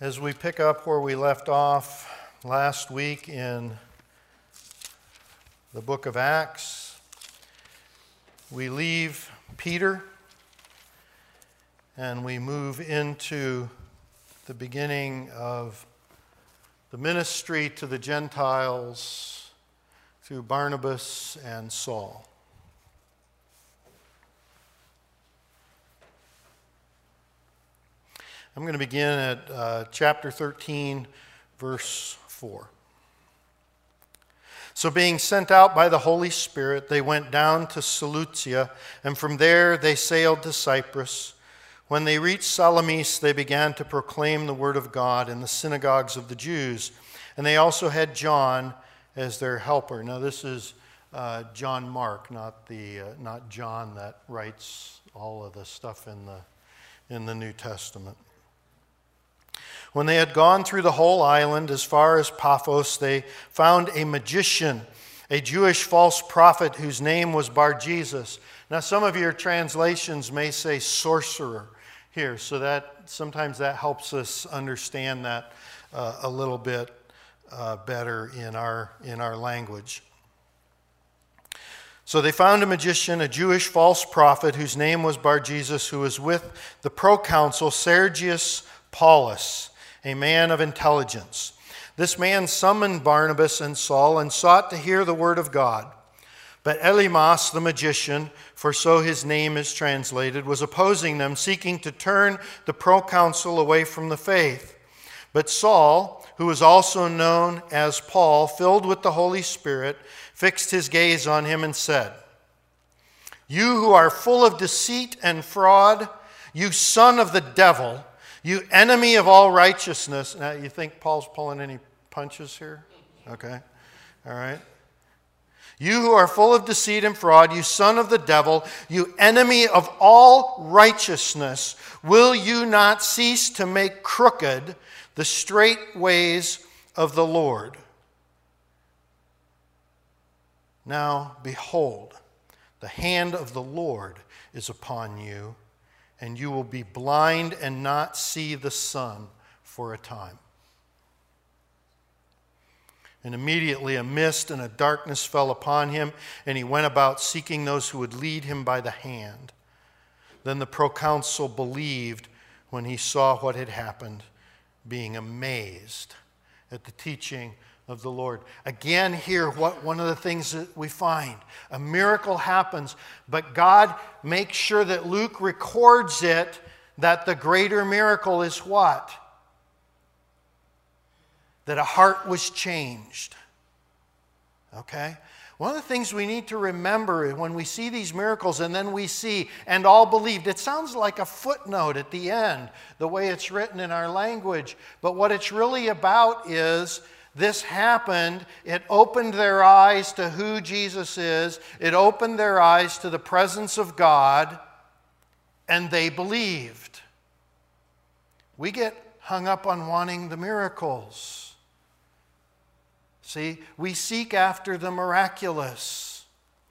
As we pick up where we left off last week in the book of Acts, we leave Peter and we move into the beginning of the ministry to the Gentiles through Barnabas and Saul. I'm going to begin at chapter 13, verse 4. So being sent out by the Holy Spirit, they went down to Seleucia, and from there they sailed to Cyprus. When they reached Salamis, they began to proclaim the word of God in the synagogues of the Jews. And they also had John as their helper. Now this is John Mark, not John that writes all of the stuff in the New Testament. When they had gone through the whole island as far as Paphos, they found a magician, a Jewish false prophet whose name was Bar-Jesus. Now some of your translations may say sorcerer here, so that sometimes that helps us understand that a little bit better in our language. So they found a magician, a Jewish false prophet whose name was Bar-Jesus, who was with the proconsul Sergius Paulus, a man of intelligence. This man summoned Barnabas and Saul and sought to hear the word of God. But Elymas the magician, for so his name is translated, was opposing them, seeking to turn the proconsul away from the faith. But Saul, who was also known as Paul, filled with the Holy Spirit, fixed his gaze on him and said, "You who are full of deceit and fraud, you son of the devil, you enemy of all righteousness." Now, you think Paul's pulling any punches here? Okay. All right. "You who are full of deceit and fraud, you son of the devil, you enemy of all righteousness, will you not cease to make crooked the straight ways of the Lord? Now, behold, the hand of the Lord is upon you, and you will be blind and not see the sun for a time." And immediately a mist and a darkness fell upon him, and he went about seeking those who would lead him by the hand. Then the proconsul believed when he saw what had happened, being amazed at the teaching of the Lord. Again here, one of the things that we find, a miracle happens, but God makes sure that Luke records it, that the greater miracle is what? That a heart was changed. Okay? One of the things we need to remember when we see these miracles and then we see, "and all believed," it sounds like a footnote at the end, the way it's written in our language. But what it's really about is, this happened, it opened their eyes to who Jesus is, it opened their eyes to the presence of God, and they believed. We get hung up on wanting the miracles. See, we seek after the miraculous,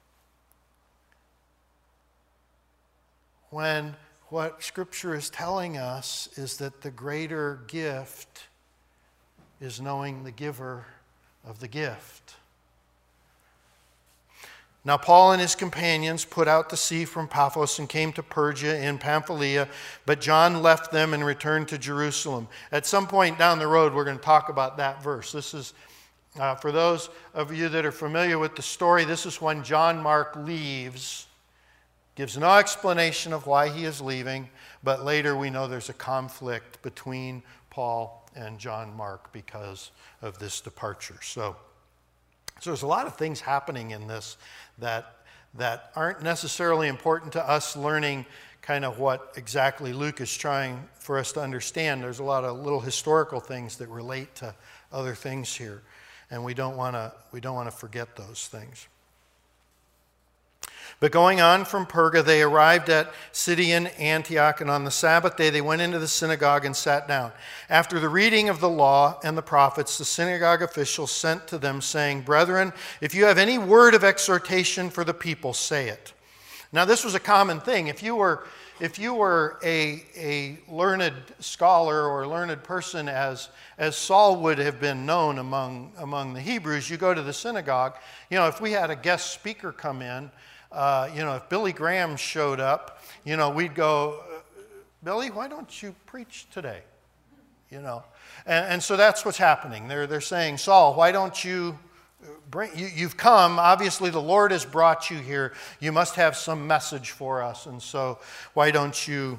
when what Scripture is telling us is that the greater gift is knowing the giver of the gift. Now Paul and his companions put out to sea from Paphos and came to Perga in Pamphylia, but John left them and returned to Jerusalem. At some point down the road, we're going to talk about that verse. This is, for those of you that are familiar with the story, this is when John Mark leaves. Gives no explanation of why he is leaving, but later we know there's a conflict between Paul and John Mark because of this departure. So there's a lot of things happening in this that aren't necessarily important to us learning kind of what exactly Luke is trying for us to understand. There's a lot of little historical things that relate to other things here, and we don't want to forget those things. But going on from Perga, they arrived at Pisidian Antioch, and on the Sabbath day they went into the synagogue and sat down. After the reading of the law and the prophets, the synagogue officials sent to them, saying, "Brethren, if you have any word of exhortation for the people, say it." Now this was a common thing. If you were if you were a learned scholar or a learned person, as Saul would have been known among the Hebrews, you go to the synagogue. If we had a guest speaker come in, if Billy Graham showed up, we'd go, Billy, why don't you preach today? And so that's what's happening. They're saying, Saul, why don't you you've come, obviously the Lord has brought you here. You must have some message for us. And so why don't you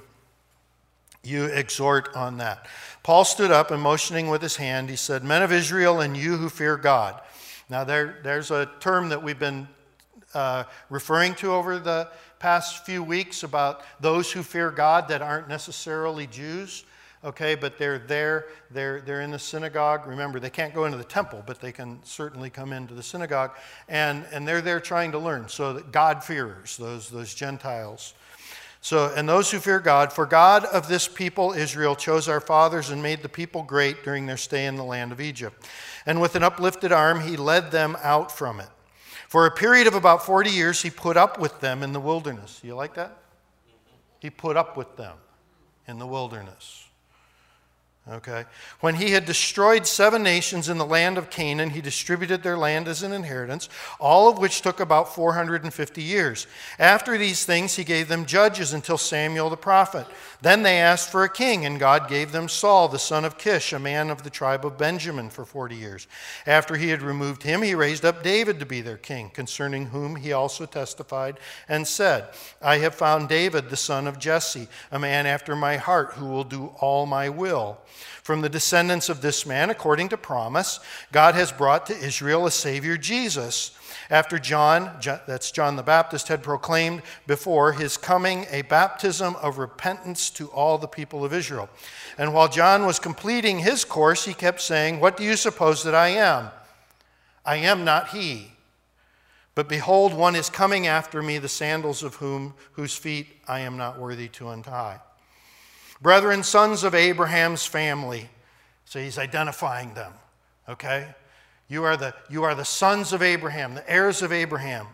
exhort on that? Paul stood up and motioning with his hand, he said, Men of Israel and you who fear God. Now there's a term that we've been referring to over the past few weeks about those who fear God that aren't necessarily Jews. Okay, but they're there, they're in the synagogue. Remember, they can't go into the temple, but they can certainly come into the synagogue. And they're there trying to learn. So that God-fearers, those Gentiles. And those who fear God, for God of this people, Israel, chose our fathers and made the people great during their stay in the land of Egypt. And with an uplifted arm, he led them out from it. For a period of about 40 years, he put up with them in the wilderness. You like that? He put up with them in the wilderness. Okay. When he had destroyed 7 nations in the land of Canaan, he distributed their land as an inheritance, all of which took about 450 years. After these things, he gave them judges until Samuel the prophet. Then they asked for a king, and God gave them Saul, the son of Kish, a man of the tribe of Benjamin, for 40 years. After he had removed him, he raised up David to be their king, concerning whom he also testified and said, I have found David, the son of Jesse, a man after my heart, who will do all my will. From the descendants of this man, according to promise, God has brought to Israel a Savior, Jesus. After John, that's John the Baptist, had proclaimed before his coming a baptism of repentance to all the people of Israel. And while John was completing his course, he kept saying, What do you suppose that I am? I am not he. But behold, one is coming after me, the sandals of whose feet I am not worthy to untie. Brethren, sons of Abraham's family. So he's identifying them. Okay? You are the sons of Abraham, the heirs of Abraham.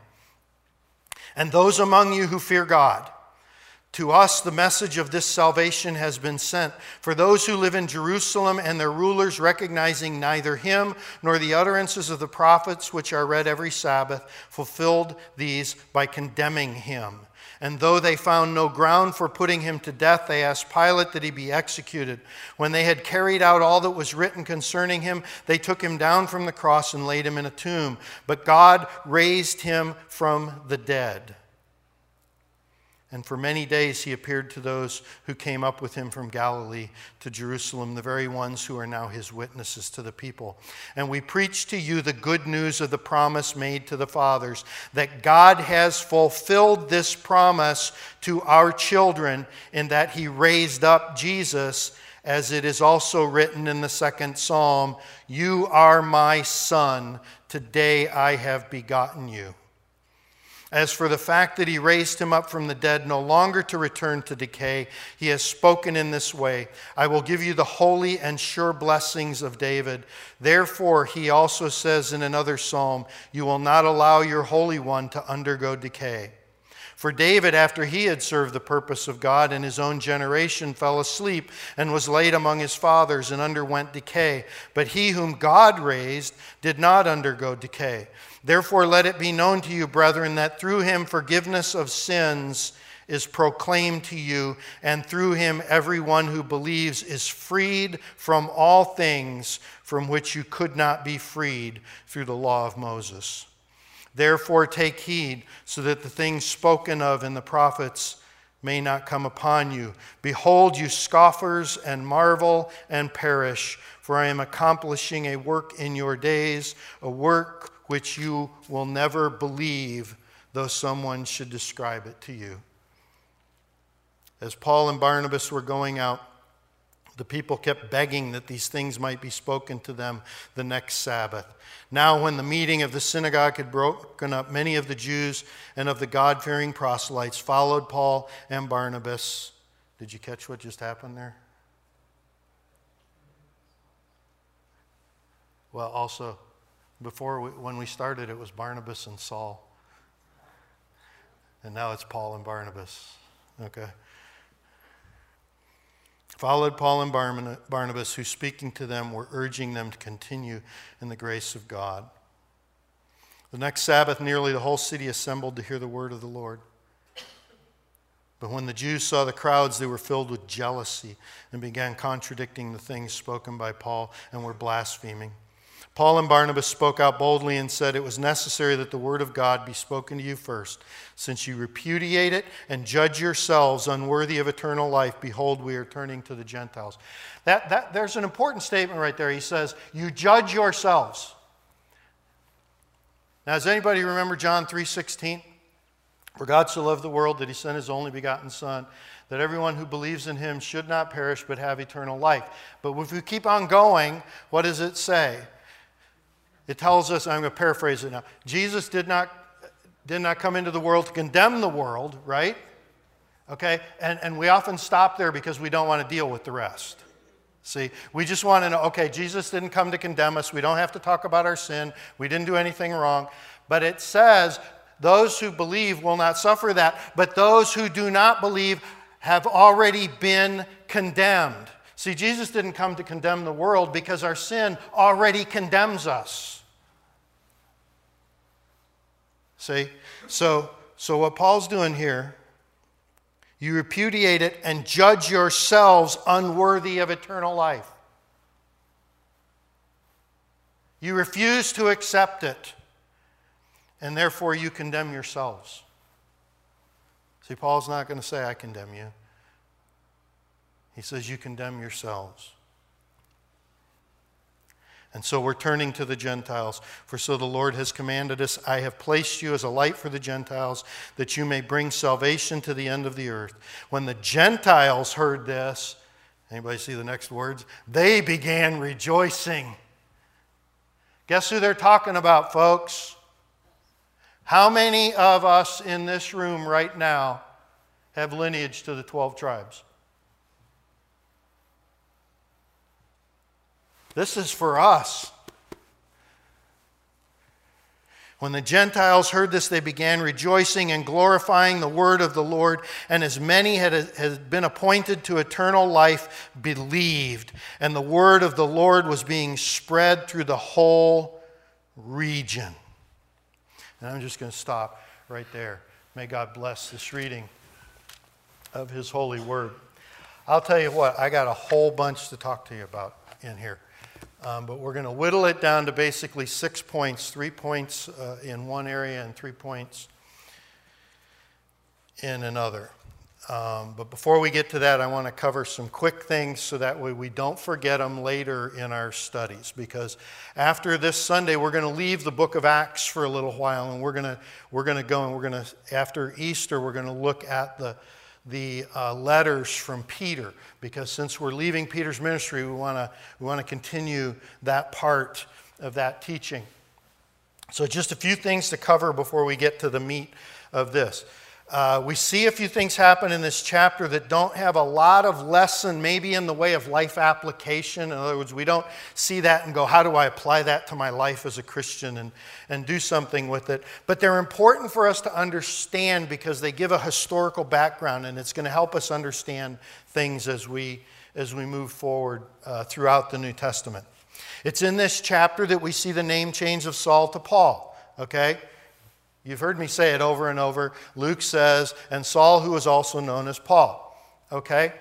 And those among you who fear God. To us the message of this salvation has been sent. For those who live in Jerusalem and their rulers, recognizing neither him nor the utterances of the prophets, which are read every Sabbath, fulfilled these by condemning him. And though they found no ground for putting him to death, they asked Pilate that he be executed. When they had carried out all that was written concerning him, they took him down from the cross and laid him in a tomb. But God raised him from the dead. And for many days he appeared to those who came up with him from Galilee to Jerusalem, the very ones who are now his witnesses to the people. And we preach to you the good news of the promise made to the fathers, that God has fulfilled this promise to our children in that he raised up Jesus, as it is also written in the 2nd Psalm, You are my son, today I have begotten you. As for the fact that he raised him up from the dead, no longer to return to decay, he has spoken in this way, I will give you the holy and sure blessings of David. Therefore, he also says in another psalm, You will not allow your Holy One to undergo decay. For David, after he had served the purpose of God in his own generation, fell asleep and was laid among his fathers and underwent decay. But he whom God raised did not undergo decay. Therefore, let it be known to you, brethren, that through him forgiveness of sins is proclaimed to you, and through him everyone who believes is freed from all things from which you could not be freed through the law of Moses. Therefore, take heed, so that the things spoken of in the prophets may not come upon you. Behold, you scoffers, and marvel and perish, for I am accomplishing a work in your days, a work which you will never believe, though someone should describe it to you. As Paul and Barnabas were going out, the people kept begging that these things might be spoken to them the next Sabbath. Now, when the meeting of the synagogue had broken up, many of the Jews and of the God-fearing proselytes followed Paul and Barnabas. Did you catch what just happened there? Well, also, when we started, it was Barnabas and Saul. And now it's Paul and Barnabas. Okay. followed Paul and Barnabas, who speaking to them were urging them to continue in the grace of God. The next Sabbath, nearly the whole city assembled to hear the word of the Lord. But when the Jews saw the crowds, they were filled with jealousy and began contradicting the things spoken by Paul and were blaspheming. Paul and Barnabas spoke out boldly and said, "It was necessary that the word of God be spoken to you first. Since you repudiate it and judge yourselves unworthy of eternal life, behold, we are turning to the Gentiles." There's an important statement right there. He says, you judge yourselves. Now, does anybody remember John 3:16? For God so loved the world that he sent his only begotten Son, that everyone who believes in him should not perish but have eternal life. But if we keep on going, what does it say? It tells us, I'm going to paraphrase it now, Jesus did not come into the world to condemn the world, right? Okay? And we often stop there because we don't want to deal with the rest. See, we just want to know, okay, Jesus didn't come to condemn us. We don't have to talk about our sin. We didn't do anything wrong. But it says, those who believe will not suffer that, but those who do not believe have already been condemned. See, Jesus didn't come to condemn the world because our sin already condemns us. See? So what Paul's doing here, you repudiate it and judge yourselves unworthy of eternal life. You refuse to accept it, and therefore you condemn yourselves. See, Paul's not going to say, I condemn you. He says, you condemn yourselves. And so we're turning to the Gentiles. For so the Lord has commanded us, I have placed you as a light for the Gentiles, that you may bring salvation to the end of the earth. When the Gentiles heard this, anybody see the next words? They began rejoicing. Guess who they're talking about, folks? How many of us in this room right now have lineage to the 12 tribes? This is for us. When the Gentiles heard this, they began rejoicing and glorifying the word of the Lord, and as many had been appointed to eternal life believed, and the word of the Lord was being spread through the whole region. And I'm just going to stop right there. May God bless this reading of his holy word. I'll tell you what, I got a whole bunch to talk to you about in here. But we're going to whittle it down to basically 6 points, 3 points in one area and 3 points in another. But before we get to that, I want to cover some quick things so that way we don't forget them later in our studies. Because after this Sunday, we're going to leave the book of Acts for a little while, and we're going to go and after Easter, we're going to look at the letters from Peter, because since we're leaving Peter's ministry, we want to continue that part of that teaching. So just a few things to cover before we get to the meat of this. We see a few things happen in this chapter that don't have a lot of lesson, maybe in the way of life application. In other words, we don't see that and go, how do I apply that to my life as a Christian and do something with it? But they're important for us to understand because they give a historical background, and it's going to help us understand things as we move forward throughout the New Testament. It's in this chapter that we see the name change of Saul to Paul, okay? You've heard me say it over and over. Luke says, and Saul, who is also known as Paul. Okay?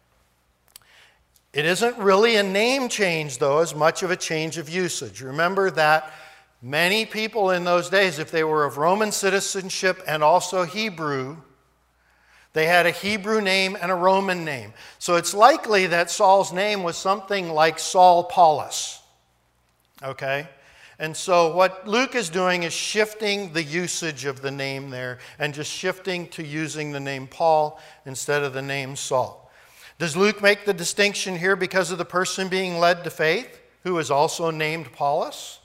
It isn't really a name change, though, as much of a change of usage. Remember that many people in those days, if they were of Roman citizenship and also Hebrew, they had a Hebrew name and a Roman name. So it's likely that Saul's name was something like Saul Paulus. Okay? And so what Luke is doing is shifting the usage of the name there and just shifting to using the name Paul instead of the name Saul. Does Luke make the distinction here because of the person being led to faith, who is also named Paulus?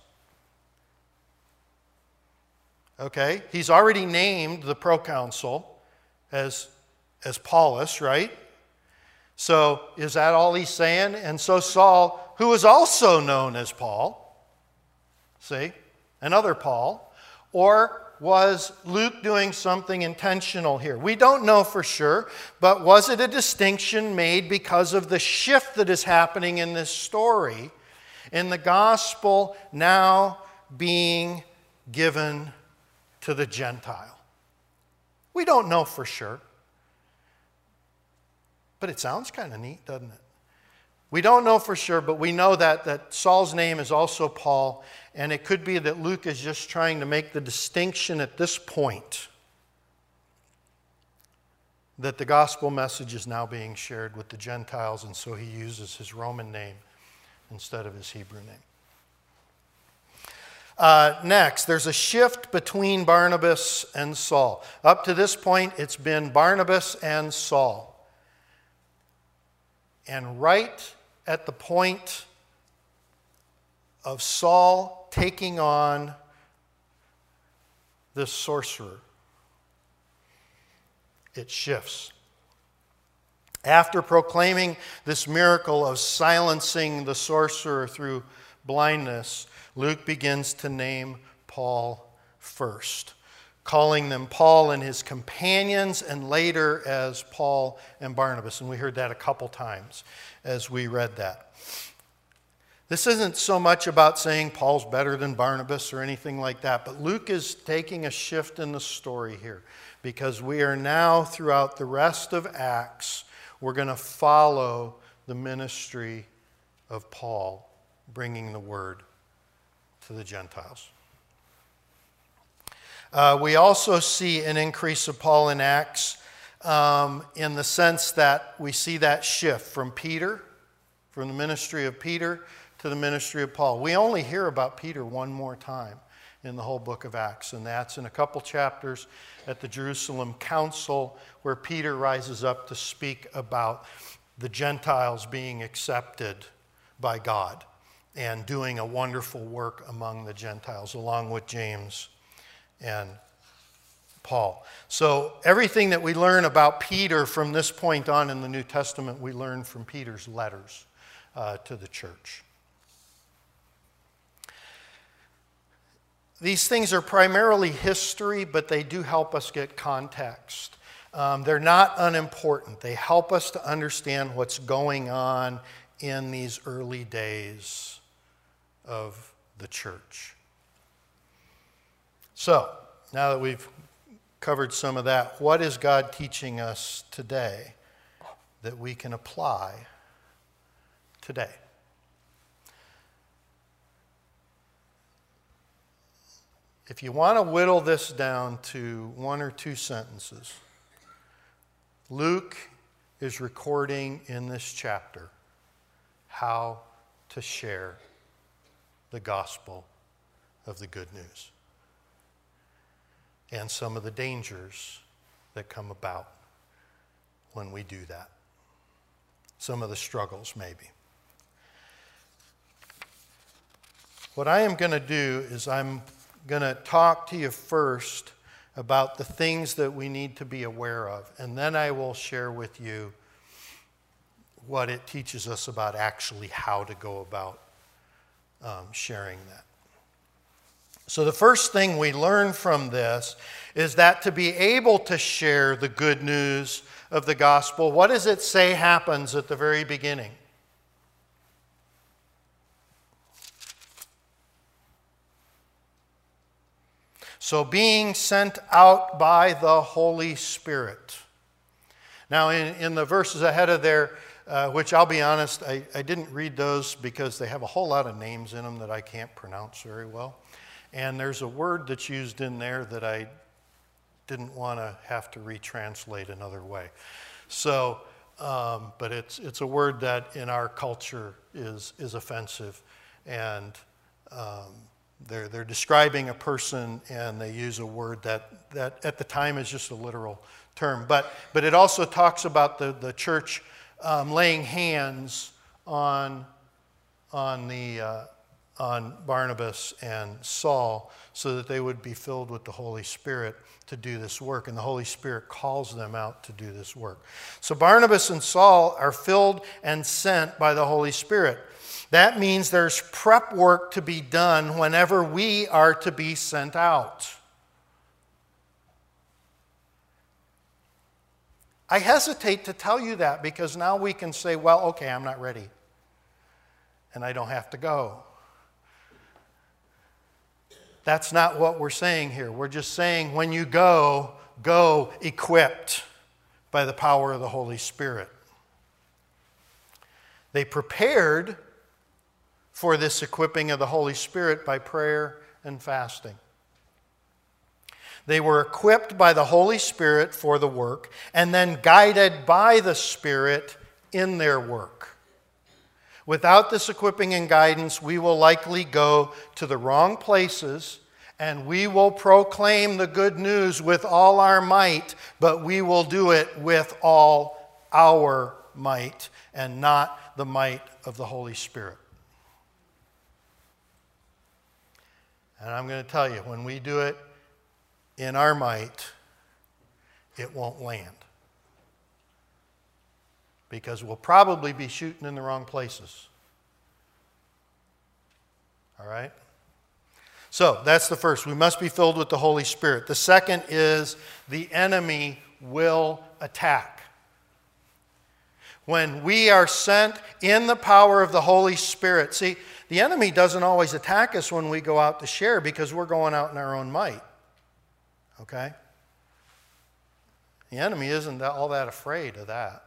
Okay, he's already named the proconsul as Paulus, right? So is that all he's saying? And so Saul, who is also known as Paul, see, another Paul, Or was Luke doing something intentional here? We don't know for sure, but was it a distinction made because of the shift that is happening in this story, in the gospel now being given to the Gentile? We don't know for sure, but it sounds kind of neat, doesn't it? We don't know for sure, but we know that Saul's name is also Paul, and it could be that Luke is just trying to make the distinction at this point that the gospel message is now being shared with the Gentiles, and so he uses his Roman name instead of his Hebrew name. Next, there's a shift between Barnabas and Saul. Up to this point, it's been Barnabas and Saul. And right at the point of Saul taking on this sorcerer, it shifts. After proclaiming this miracle of silencing the sorcerer through blindness, Luke begins to name Paul first, calling them Paul and his companions, and later as Paul and Barnabas. And we heard that a couple times as we read that. This isn't so much about saying Paul's better than Barnabas or anything like that, but Luke is taking a shift in the story here, because we are now, throughout the rest of Acts, we're going to follow the ministry of Paul, bringing the word to the Gentiles. We also see an increase of Paul in Acts in the sense that we see that shift from Peter, from the ministry of Peter to the ministry of Paul. We only hear about Peter one more time in the whole book of Acts, and that's in a couple chapters at the Jerusalem Council, where Peter rises up to speak about the Gentiles being accepted by God and doing a wonderful work among the Gentiles, along with James and Paul. So everything that we learn about Peter from this point on in the New Testament, we learn from Peter's letters to the church. These things are primarily history, but they do help us get context. They're not unimportant. They help us to understand what's going on in these early days of the church. So, now that we've covered some of that, what is God teaching us today that we can apply today? If you want to whittle this down to one or two sentences, Luke is recording in this chapter how to share the gospel of the good news and some of the dangers that come about when we do that. Some of the struggles, maybe. What I am going to do is I'm going to talk to you first about the things that we need to be aware of, and then I will share with you what it teaches us about actually how to go about sharing that. So the first thing we learn from this is that to be able to share the good news of the gospel, what does it say happens at the very beginning? So being sent out by the Holy Spirit. Now in the verses ahead of there, which I'll be honest, I didn't read those because they have a whole lot of names in them that I can't pronounce very well. And there's a word that's used in there that I didn't want to have to retranslate another way. So, but it's a word that in our culture is offensive, and they're describing a person, and they use a word that at the time is just a literal term. But it also talks about the church laying hands on Barnabas and Saul so that they would be filled with the Holy Spirit to do this work, and the Holy Spirit calls them out to do this work. So Barnabas and Saul are filled and sent by the Holy Spirit. That means there's prep work to be done whenever we are to be sent out. I hesitate to tell you that because now we can say, well, okay, I'm not ready. And I don't have to go. That's not what we're saying here. We're just saying when you go, go equipped by the power of the Holy Spirit. They prepared for this equipping of the Holy Spirit by prayer and fasting. They were equipped by the Holy Spirit for the work and then guided by the Spirit in their work. Without this equipping and guidance, we will likely go to the wrong places and we will proclaim the good news with all our might, but we will do it with all our might and not the might of the Holy Spirit. And I'm going to tell you, when we do it in our might, it won't land. Because we'll probably be shooting in the wrong places. All right? So, that's the first. We must be filled with the Holy Spirit. The second is the enemy will attack. When we are sent in the power of the Holy Spirit. See, the enemy doesn't always attack us when we go out to share because we're going out in our own might. Okay? The enemy isn't all that afraid of that.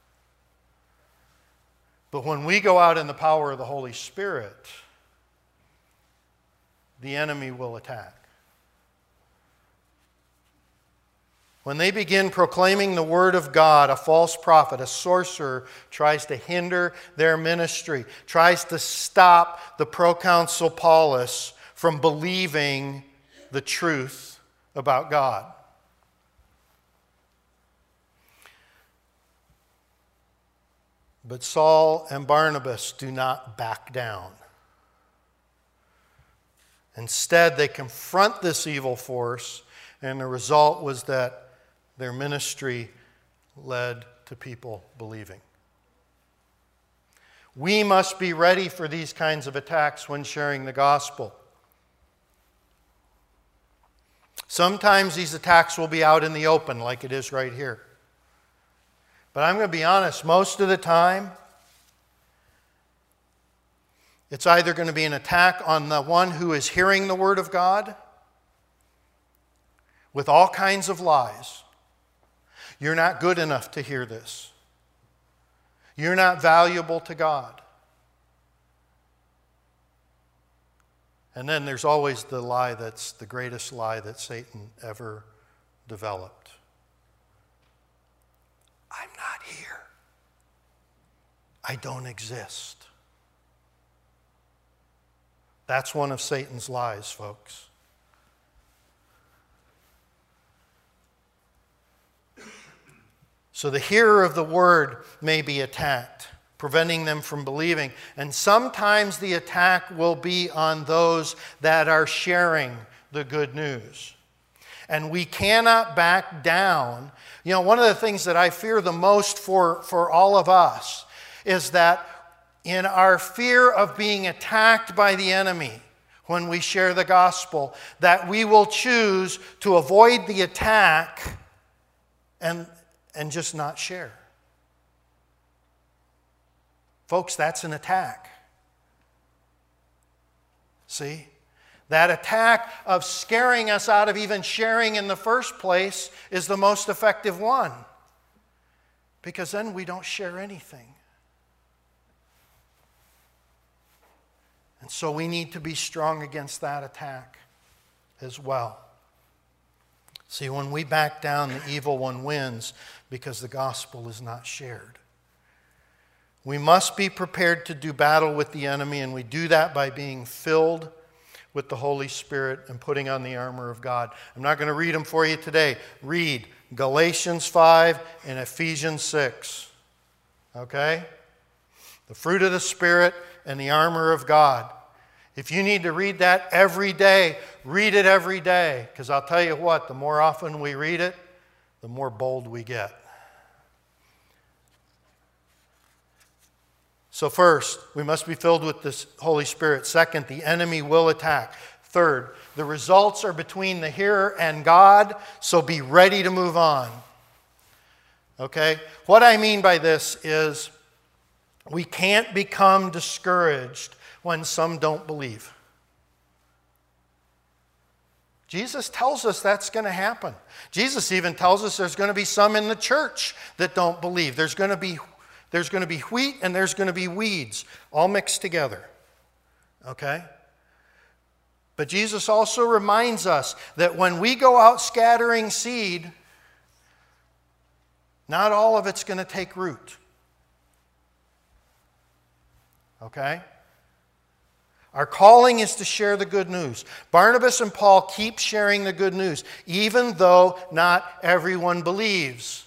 But when we go out in the power of the Holy Spirit, the enemy will attack. When they begin proclaiming the word of God, a false prophet, a sorcerer, tries to hinder their ministry, tries to stop the proconsul Paulus from believing the truth about God. But Saul and Barnabas do not back down. Instead, they confront this evil force, and the result was that their ministry led to people believing. We must be ready for these kinds of attacks when sharing the gospel. Sometimes these attacks will be out in the open, like it is right here. But I'm going to be honest, most of the time, it's either going to be an attack on the one who is hearing the word of God with all kinds of lies. You're not good enough to hear this. You're not valuable to God. And then there's always the lie that's the greatest lie that Satan ever developed. I'm not here. I don't exist. That's one of Satan's lies, folks. So the hearer of the word may be attacked, preventing them from believing. And sometimes the attack will be on those that are sharing the good news. And we cannot back down. You know, one of the things that I fear the most for all of us is that in our fear of being attacked by the enemy when we share the gospel, that we will choose to avoid the attack and just not share. Folks, that's an attack. See? That attack of scaring us out of even sharing in the first place is the most effective one. Because then we don't share anything. And so we need to be strong against that attack as well. See, when we back down, the evil one wins because the gospel is not shared. We must be prepared to do battle with the enemy, and we do that by being filled with the Holy Spirit and putting on the armor of God. I'm not going to read them for you today. Read Galatians 5 and Ephesians 6. Okay? The fruit of the Spirit and the armor of God. If you need to read that every day, read it every day. Because I'll tell you what, the more often we read it, the more bold we get. So first, we must be filled with the Holy Spirit. Second, the enemy will attack. Third, the results are between the hearer and God, so be ready to move on. Okay? What I mean by this is we can't become discouraged when some don't believe. Jesus tells us that's going to happen. Jesus even tells us there's going to be some in the church that don't believe. There's going to be wheat and there's going to be weeds, all mixed together. Okay? But Jesus also reminds us that when we go out scattering seed, not all of it's going to take root. Okay? Our calling is to share the good news. Barnabas and Paul keep sharing the good news, even though not everyone believes.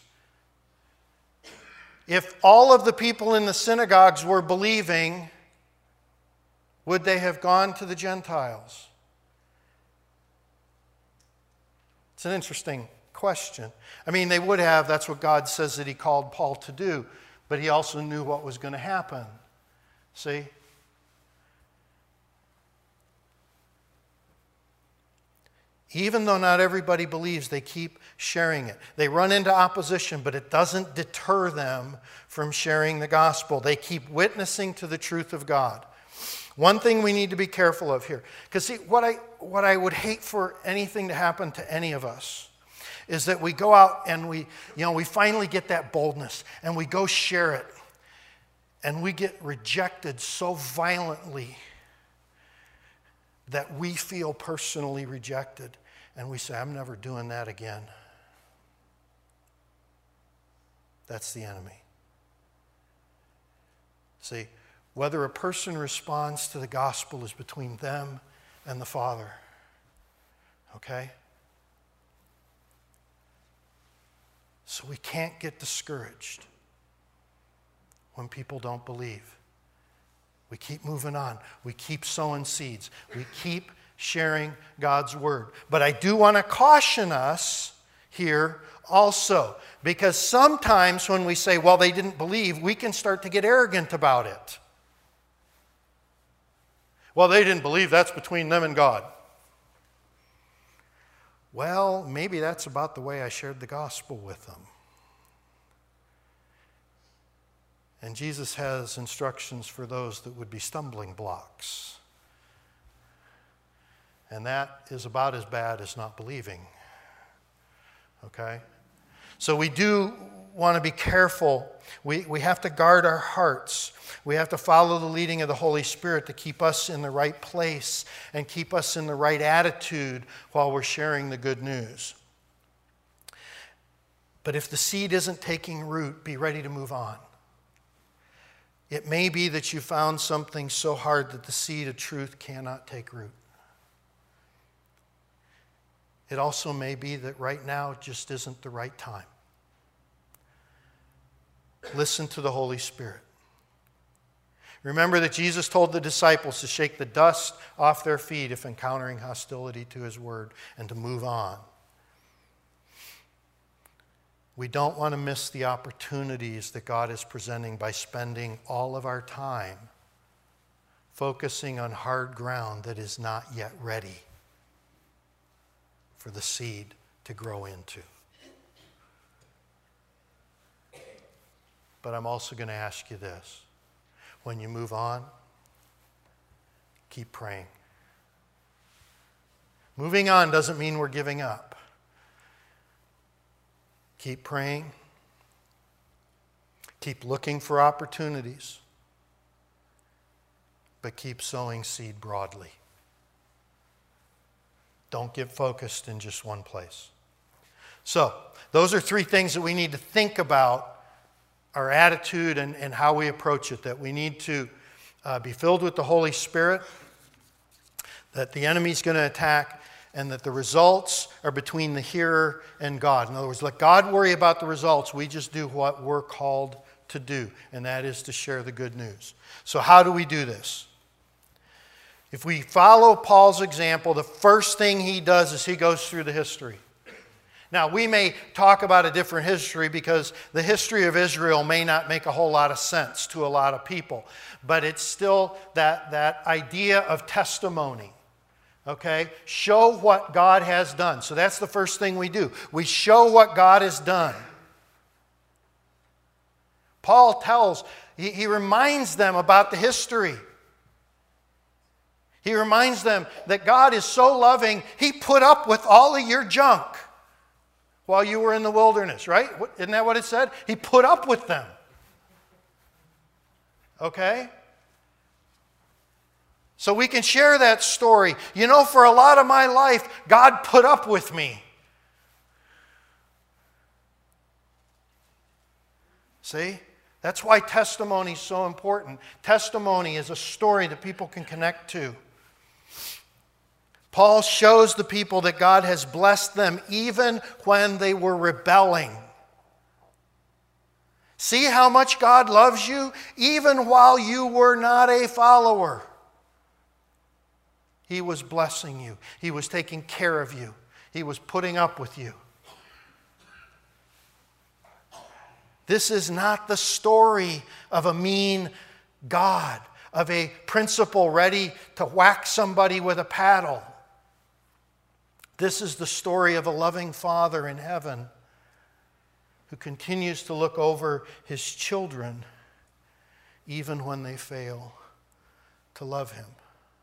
If all of the people in the synagogues were believing, would they have gone to the Gentiles? It's an interesting question. I mean, they would have. That's what God says that He called Paul to do. But He also knew what was going to happen. See? Even though not everybody believes, they keep sharing it. They run into opposition, but it doesn't deter them from sharing the gospel. They keep witnessing to the truth of God. One thing we need to be careful of here, because see, what I would hate for anything to happen to any of us is that we go out and we finally get that boldness and we go share it and we get rejected so violently that we feel personally rejected and we say, I'm never doing that again. That's the enemy. See, whether a person responds to the gospel is between them and the Father. Okay? So we can't get discouraged when people don't believe. We keep moving on. We keep sowing seeds. We keep sharing God's word. But I do want to caution us here also, because sometimes when we say, well, they didn't believe, we can start to get arrogant about it. Well, they didn't believe, that's between them and God. Well, maybe that's about the way I shared the gospel with them. And Jesus has instructions for those that would be stumbling blocks. And that is about as bad as not believing. Okay? So we do want to be careful. We have to guard our hearts. We have to follow the leading of the Holy Spirit to keep us in the right place and keep us in the right attitude while we're sharing the good news. But if the seed isn't taking root, be ready to move on. It may be that you found something so hard that the seed of truth cannot take root. It also may be that right now just isn't the right time. Listen to the Holy Spirit. Remember that Jesus told the disciples to shake the dust off their feet if encountering hostility to His word and to move on. We don't want to miss the opportunities that God is presenting by spending all of our time focusing on hard ground that is not yet ready for the seed to grow into. But I'm also going to ask you this. When you move on, keep praying. Moving on doesn't mean we're giving up. Keep praying. Keep looking for opportunities. But keep sowing seed broadly. Don't get focused in just one place. So, those are three things that we need to think about our attitude and how we approach it. That we need to be filled with the Holy Spirit, that the enemy's going to attack, and that the results are between the hearer and God. In other words, let God worry about the results. We just do what we're called to do, and that is to share the good news. So how do we do this? If we follow Paul's example, the first thing he does is he goes through the history. Now, we may talk about a different history because the history of Israel may not make a whole lot of sense to a lot of people, but it's still that idea of testimony. Okay? Show what God has done. So that's the first thing we do. We show what God has done. Paul he reminds them about the history. He reminds them that God is so loving, He put up with all of your junk while you were in the wilderness, right? Isn't that what it said? He put up with them. Okay? So we can share that story. You know, for a lot of my life, God put up with me. See? That's why testimony is so important. Testimony is a story that people can connect to. Paul shows the people that God has blessed them even when they were rebelling. See how much God loves you even while you were not a follower. He was blessing you. He was taking care of you. He was putting up with you. This is not the story of a mean God, of a principal ready to whack somebody with a paddle. This is the story of a loving Father in heaven who continues to look over His children even when they fail to love Him.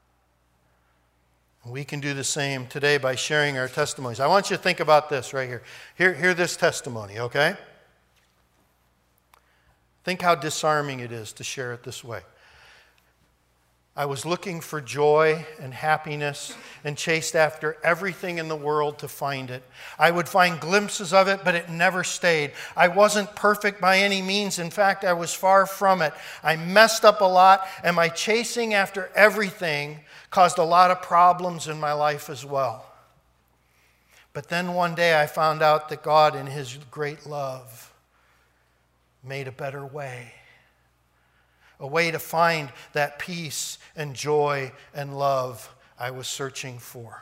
We can do the same today by sharing our testimonies. I want you to think about this right here. Hear this testimony, okay? Think how disarming it is to share it this way. I was looking for joy and happiness and chased after everything in the world to find it. I would find glimpses of it, but it never stayed. I wasn't perfect by any means. In fact, I was far from it. I messed up a lot, and my chasing after everything caused a lot of problems in my life as well. But then one day I found out that God, in His great love, made a better way. A way to find that peace and joy and love I was searching for.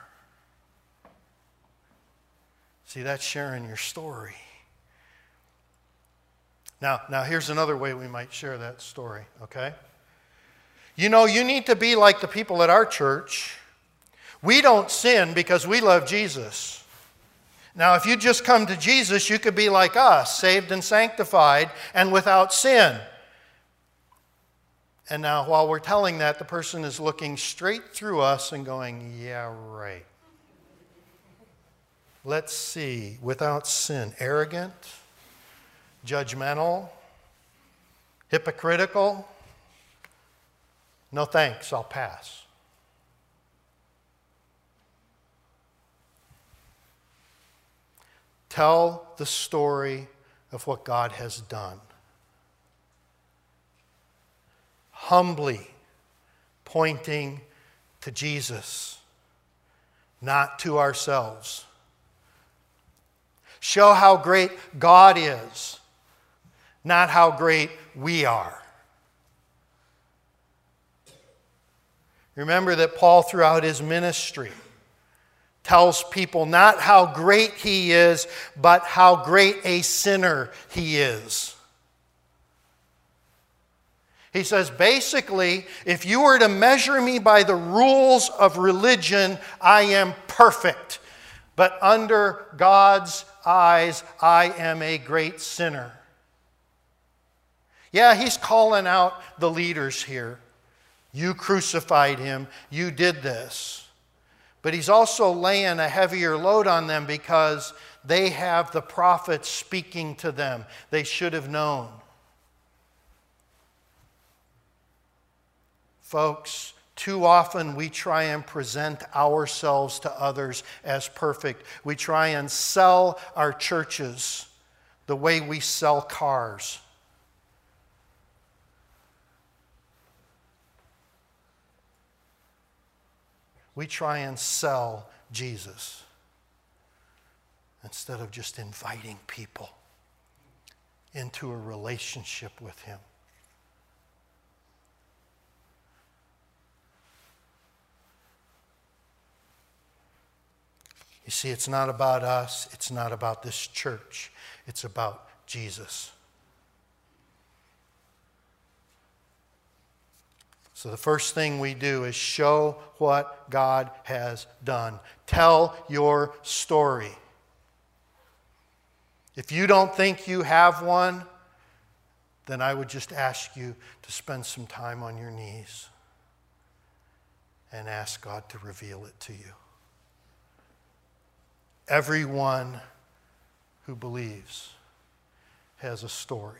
See, that's sharing your story. Now here's another way we might share that story, okay? You know, you need to be like the people at our church. We don't sin because we love Jesus. Now, if you just come to Jesus, you could be like us, saved and sanctified and without sin. And now, while we're telling that, the person is looking straight through us and going, yeah, right. Let's see, without sin, arrogant, judgmental, hypocritical. No thanks, I'll pass. Tell the story of what God has done. Humbly pointing to Jesus, not to ourselves. Show how great God is, not how great we are. Remember that Paul, throughout his ministry, tells people not how great he is, but how great a sinner he is. He says, basically, if you were to measure me by the rules of religion, I am perfect. But under God's eyes, I am a great sinner. Yeah, he's calling out the leaders here. You crucified him. You did this. But he's also laying a heavier load on them because they have the prophets speaking to them. They should have known. Folks, too often we try and present ourselves to others as perfect. We try and sell our churches the way we sell cars. We try and sell Jesus instead of just inviting people into a relationship with Him. You see, it's not about us. It's not about this church. It's about Jesus. So the first thing we do is show what God has done. Tell your story. If you don't think you have one, then I would just ask you to spend some time on your knees and ask God to reveal it to you. Everyone who believes has a story.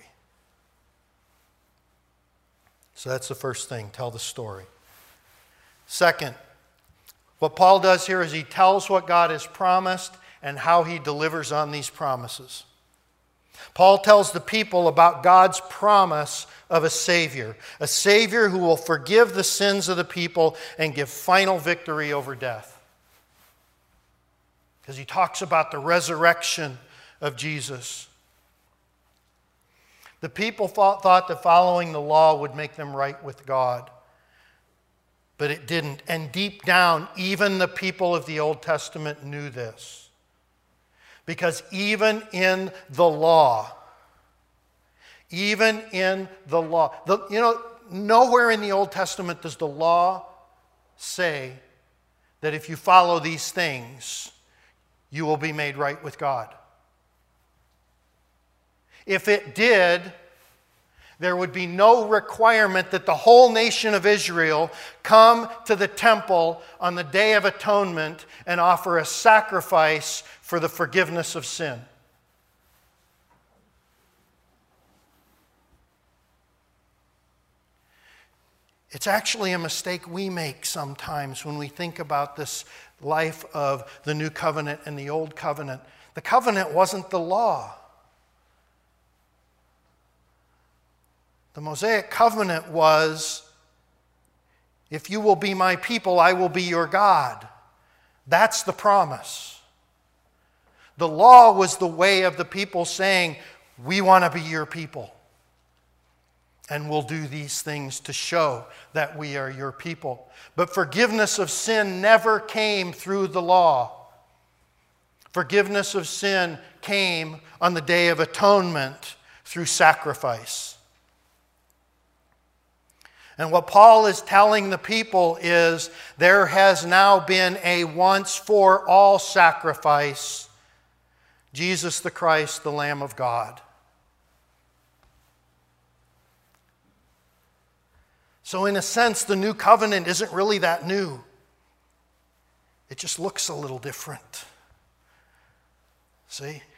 So that's the first thing, tell the story. Second, what Paul does here is he tells what God has promised and how he delivers on these promises. Paul tells the people about God's promise of a Savior who will forgive the sins of the people and give final victory over death. Because he talks about the resurrection of Jesus. The people thought that following the law would make them right with God. But it didn't. And deep down, even the people of the Old Testament knew this. Because even in the law, nowhere in the Old Testament does the law say that if you follow these things, you will be made right with God. If it did, there would be no requirement that the whole nation of Israel come to the temple on the Day of Atonement and offer a sacrifice for the forgiveness of sin. It's actually a mistake we make sometimes when we think about this life of the New Covenant and the Old Covenant. The covenant wasn't the law. The Mosaic covenant was, if you will be my people, I will be your God. That's the promise. The law was the way of the people saying, we want to be your people. And we'll do these things to show that we are your people. But forgiveness of sin never came through the law. Forgiveness of sin came on the Day of Atonement through sacrifice. And what Paul is telling the people is there has now been a once-for-all sacrifice, Jesus the Christ, the Lamb of God. So in a sense, the new covenant isn't really that new. It just looks a little different. See?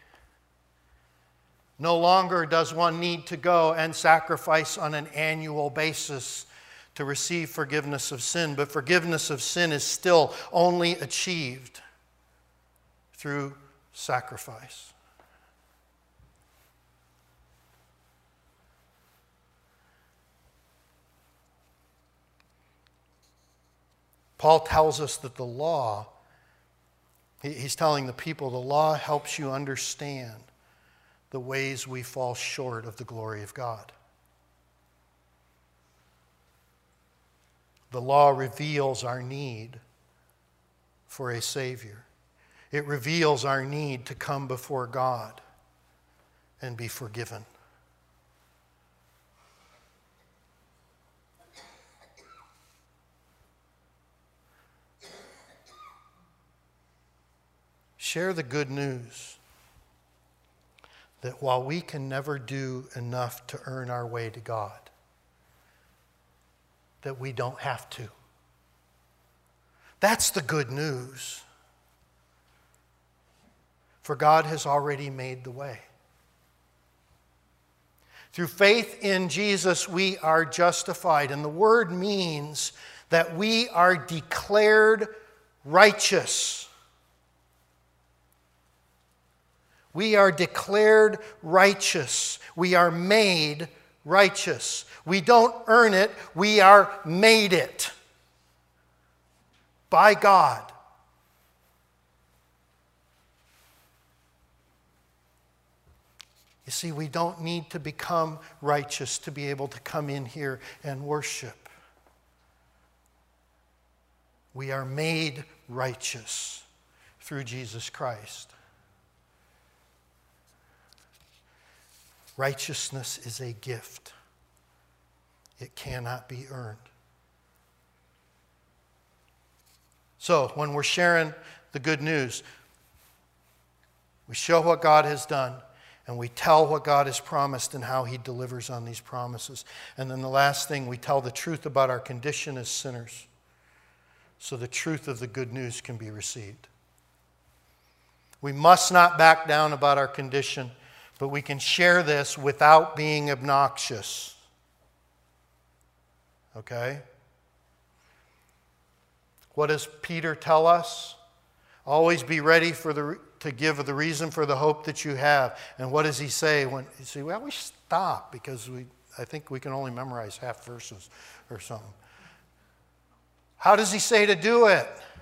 No longer does one need to go and sacrifice on an annual basis to receive forgiveness of sin, but forgiveness of sin is still only achieved through sacrifice. Paul tells us that the law, he's telling the people, the law helps you understand the ways we fall short of the glory of God. The law reveals our need for a Savior. It reveals our need to come before God and be forgiven. Share the good news that while we can never do enough to earn our way to God, that we don't have to. That's the good news. For God has already made the way. Through faith in Jesus, we are justified. And the word means that we are declared righteous. We are declared righteous. We are made righteous. We don't earn it, we are made it by God. You see, we don't need to become righteous to be able to come in here and worship. We are made righteous through Jesus Christ. Righteousness is a gift. It cannot be earned. So, when we're sharing the good news, we show what God has done, And we tell what God has promised and how He delivers on these promises. And then the last thing, we tell the truth about our condition as sinners, so the truth of the good news can be received. We must not back down about our condition, but we can share this without being obnoxious. Okay? What does Peter tell us? Always be ready to give the reason for the hope that you have. And what does he say? When you say, well, we stop because I think we can only memorize half verses or something. How does he say to do it?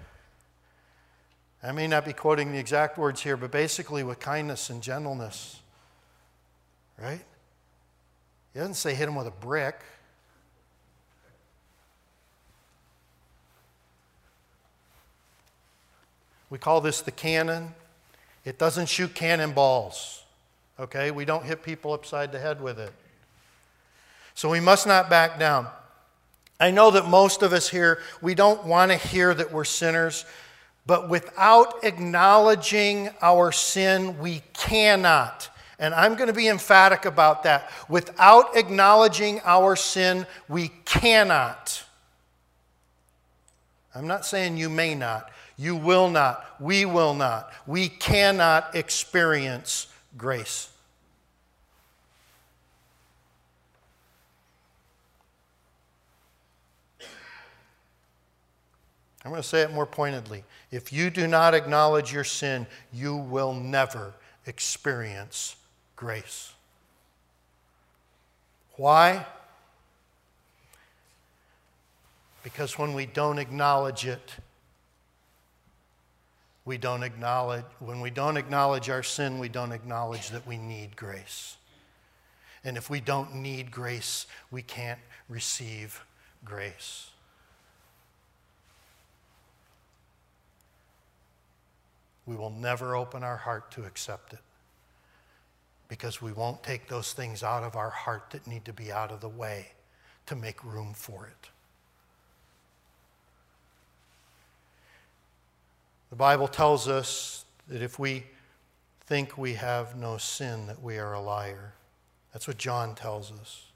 I may not be quoting the exact words here, but basically with kindness and gentleness. Right? He doesn't say hit him with a brick. We call this the cannon. It doesn't shoot cannonballs. Okay? We don't hit people upside the head with it. So we must not back down. I know that most of us here, we don't want to hear that we're sinners, but without acknowledging our sin, we cannot. And I'm going to be emphatic about that. Without acknowledging our sin, we cannot. I'm not saying you may not. You will not. We will not. We cannot experience grace. I'm going to say it more pointedly. If you do not acknowledge your sin, you will never experience grace. Why? Because when we don't acknowledge it, when we don't acknowledge our sin, we don't acknowledge that we need grace. And if we don't need grace, we can't receive grace. We will never open our heart to accept it because we won't take those things out of our heart that need to be out of the way to make room for it. The Bible tells us that if we think we have no sin, that we are a liar. That's what John tells us.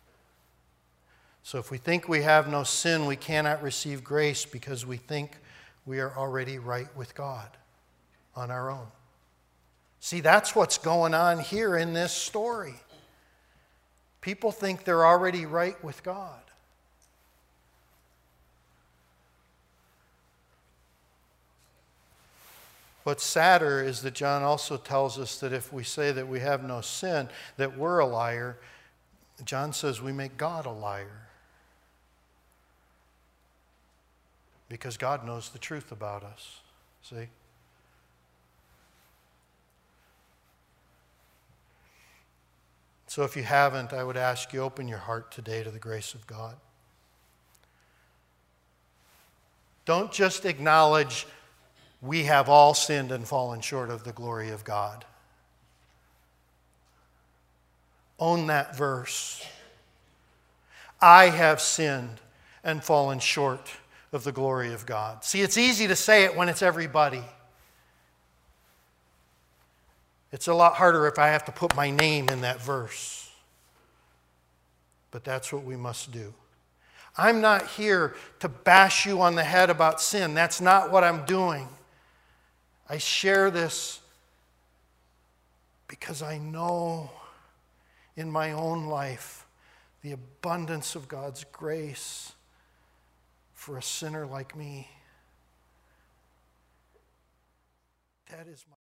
So if we think we have no sin, we cannot receive grace because we think we are already right with God on our own. See, that's what's going on here in this story. People think they're already right with God. What's sadder is that John also tells us that if we say that we have no sin, that we're a liar. John says we make God a liar. Because God knows the truth about us. See? So if you haven't, I would ask you, open your heart today to the grace of God. Don't just acknowledge we have all sinned and fallen short of the glory of God. Own that verse. I have sinned and fallen short of the glory of God. See, it's easy to say it when it's everybody. It's a lot harder if I have to put my name in that verse. But that's what we must do. I'm not here to bash you on the head about sin. That's not what I'm doing. I share this because I know in my own life the abundance of God's grace for a sinner like me. That is my